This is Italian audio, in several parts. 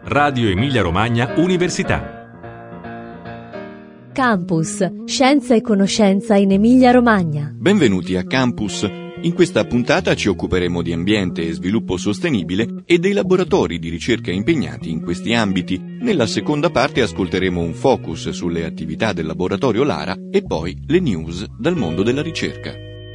Radio Emilia Romagna Università. Campus, scienza e conoscenza in Emilia Romagna. Benvenuti a Campus. In questa puntata ci occuperemo di ambiente e sviluppo sostenibile e dei laboratori di ricerca impegnati in questi ambiti. Nella seconda parte ascolteremo un focus sulle attività del laboratorio Lara e poi le news dal mondo della ricerca.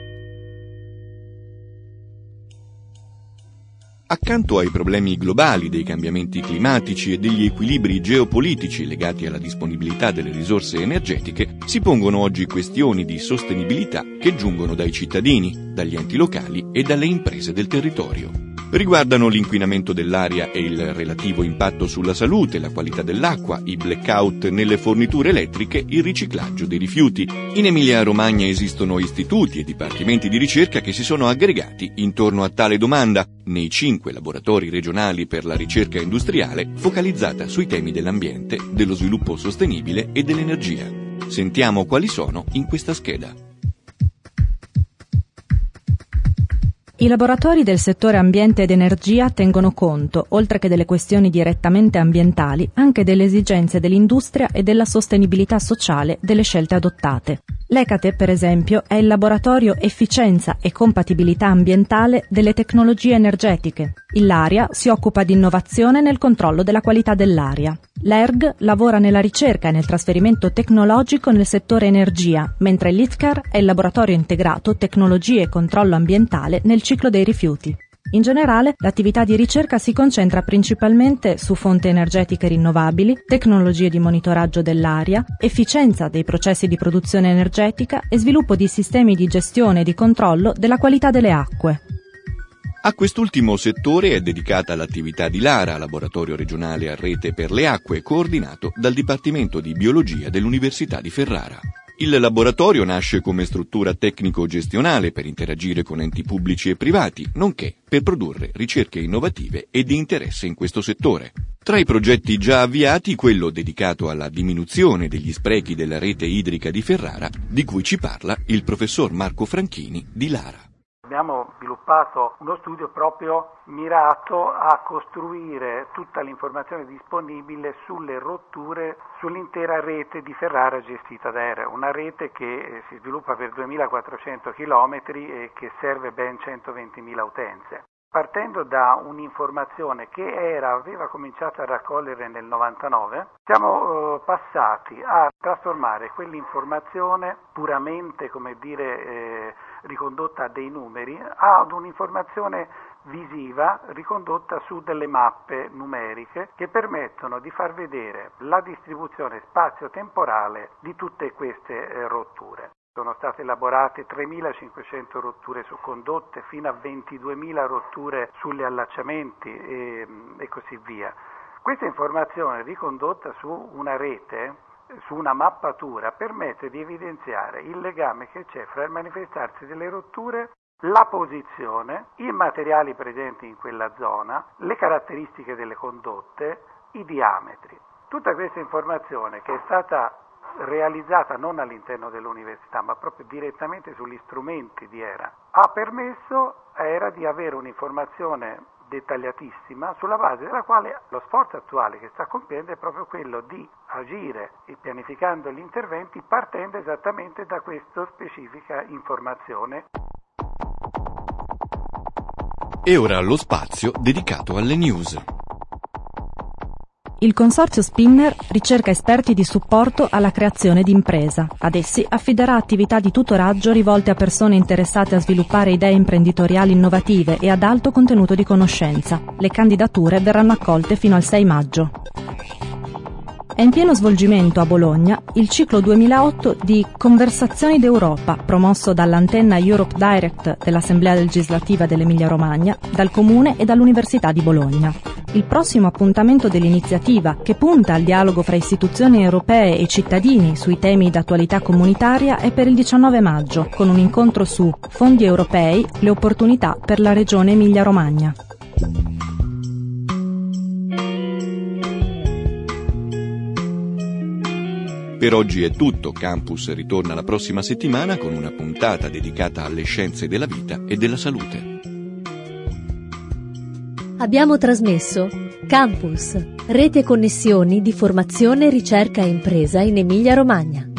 Accanto ai problemi globali dei cambiamenti climatici e degli equilibri geopolitici legati alla disponibilità delle risorse energetiche, si pongono oggi questioni di sostenibilità che giungono dai cittadini, dagli enti locali e dalle imprese del territorio. Riguardano l'inquinamento dell'aria e il relativo impatto sulla salute, la qualità dell'acqua, i blackout nelle forniture elettriche, il riciclaggio dei rifiuti. In Emilia-Romagna esistono istituti e dipartimenti di ricerca che si sono aggregati intorno a tale domanda nei 5 laboratori regionali per la ricerca industriale focalizzata sui temi dell'ambiente, dello sviluppo sostenibile e dell'energia. Sentiamo quali sono in questa scheda. I laboratori del settore ambiente ed energia tengono conto, oltre che delle questioni direttamente ambientali, anche delle esigenze dell'industria e della sostenibilità sociale delle scelte adottate. L'Ecate, per esempio, è il laboratorio efficienza e compatibilità ambientale delle tecnologie energetiche. Il Laria si occupa di innovazione nel controllo della qualità dell'aria. L'ERG lavora nella ricerca e nel trasferimento tecnologico nel settore energia, mentre l'ITCAR è il laboratorio integrato tecnologie e controllo ambientale nel ciclo dei rifiuti. In generale, l'attività di ricerca si concentra principalmente su fonti energetiche rinnovabili, tecnologie di monitoraggio dell'aria, efficienza dei processi di produzione energetica e sviluppo di sistemi di gestione e di controllo della qualità delle acque. A quest'ultimo settore è dedicata l'attività di Lara, laboratorio regionale a rete per le acque, coordinato dal Dipartimento di Biologia dell'Università di Ferrara. Il laboratorio nasce come struttura tecnico-gestionale per interagire con enti pubblici e privati, nonché per produrre ricerche innovative e di interesse in questo settore. Tra i progetti già avviati, quello dedicato alla diminuzione degli sprechi della rete idrica di Ferrara, di cui ci parla il professor Marco Franchini di Lara. Abbiamo sviluppato uno studio proprio mirato a costruire tutta l'informazione disponibile sulle rotture sull'intera rete di Ferrara gestita da ERA, una rete che si sviluppa per 2400 km e che serve ben 120.000 utenze. Partendo da un'informazione che aveva cominciato a raccogliere nel 99, siamo passati a trasformare quell'informazione puramente, ricondotta a dei numeri, ad un'informazione visiva ricondotta su delle mappe numeriche che permettono di far vedere la distribuzione spazio-temporale di tutte queste rotture. Sono state elaborate 3.500 rotture su condotte, fino a 22.000 rotture sugli allacciamenti e così via. Questa informazione ricondotta su una rete, su una mappatura, permette di evidenziare il legame che c'è fra il manifestarsi delle rotture, la posizione, i materiali presenti in quella zona, le caratteristiche delle condotte, i diametri. Tutta questa informazione, che è stata realizzata non all'interno dell'università ma proprio direttamente sugli strumenti di ERA, ha permesso a ERA di avere un'informazione dettagliatissima sulla base della quale lo sforzo attuale che sta compiendo è proprio quello di agire e pianificando gli interventi partendo esattamente da questa specifica informazione. E ora lo spazio dedicato alle news. Il consorzio Spinner ricerca esperti di supporto alla creazione di impresa. Ad essi affiderà attività di tutoraggio rivolte a persone interessate a sviluppare idee imprenditoriali innovative e ad alto contenuto di conoscenza. Le candidature verranno accolte fino al 6 maggio. È in pieno svolgimento a Bologna il ciclo 2008 di Conversazioni d'Europa, promosso dall'antenna Europe Direct dell'Assemblea legislativa dell'Emilia-Romagna, dal Comune e dall'Università di Bologna. Il prossimo appuntamento dell'iniziativa, che punta al dialogo fra istituzioni europee e cittadini sui temi d'attualità comunitaria, è per il 19 maggio, con un incontro su Fondi europei, le opportunità per la regione Emilia-Romagna. Per oggi è tutto. Campus ritorna la prossima settimana con una puntata dedicata alle scienze della vita e della salute. Abbiamo trasmesso Campus, Rete e connessioni di formazione, ricerca e impresa in Emilia-Romagna.